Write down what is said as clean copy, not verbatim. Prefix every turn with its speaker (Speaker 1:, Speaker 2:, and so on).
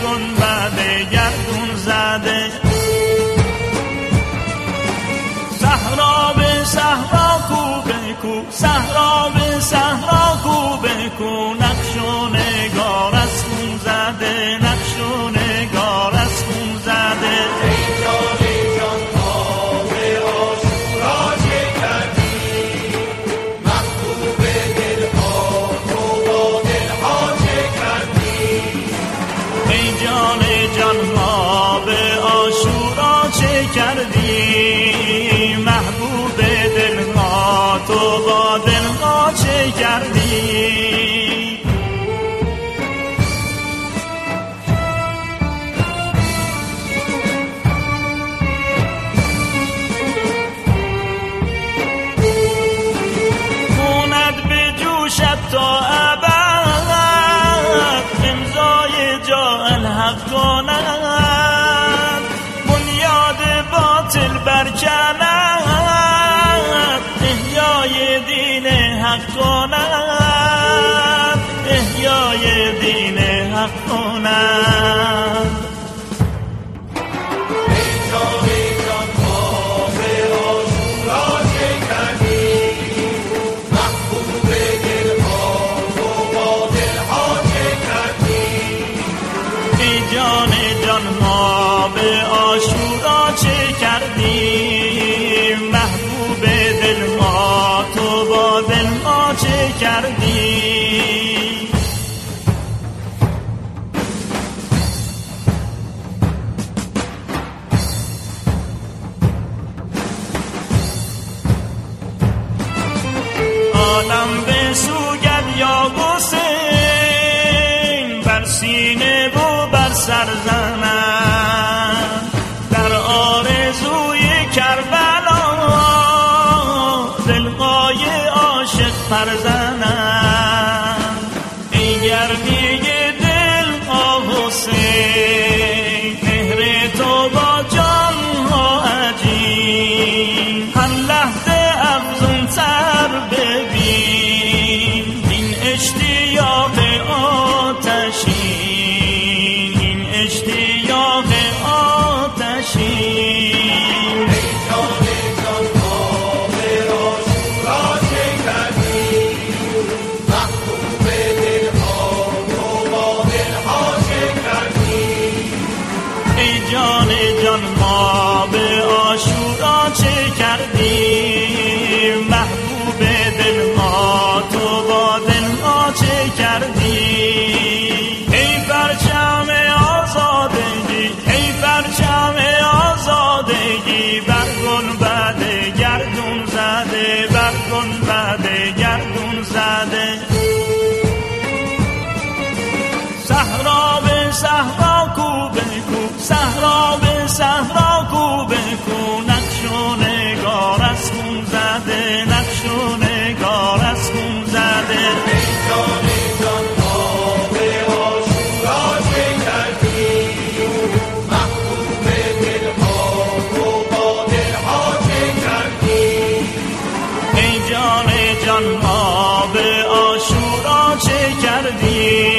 Speaker 1: گنبد گردون زده. صحرا به صحرا کو بکو، صحرا به صحرا کو بکو، نقش و نگار از خون زده، نقش و نگار از خون زده. ای جان ای جان آب عاشورا چه کردی، محبوب دلها تو با دلها چه کردی. ای جان ای جان آب عاشورا چه کردی، محبوب دلها تو با دلها چه کردی. تا ابد امضای جا الحق کند، بنیاد باطل برکند، احیای دین حق کند، احیای دین حق کند. جان جان ما به عاشورا چه کردی، محبوب دل ما تو با دل ما چه کردی. عالم به سوگد یا حسین، بر سینه و بر سر زنم، در آرزوی کربلا دلهای عاشق پرزنم. ای گرمی دل حسین، مهر تو با جان ها عجیب، هر لحظه افزون تر ببین این اشتیاق آتشین، این اشتیاق آتشین. ای جان جان آب عاشورا چه کردی، محبوب دلها تو با دلها چه کردی. ای جان جان آب عاشورا چه کردی، محبوب دلها تو با دلها چه کردی. ای پرچم آزادگی، ای پرچم آزادگی، بر گنبد گردون زده، بر گنبد گردون زده. صحرا به صحرا کو بکو، صحرا به صحرا کو بکو، نقش و نگار از خون زده، نقش و نگار از خون زده. ای جان ای جان آب عاشورا چه کردی، محبوب دلها تو با دلها چه کردی. ای جان ای جان آب عاشورا چه کردی،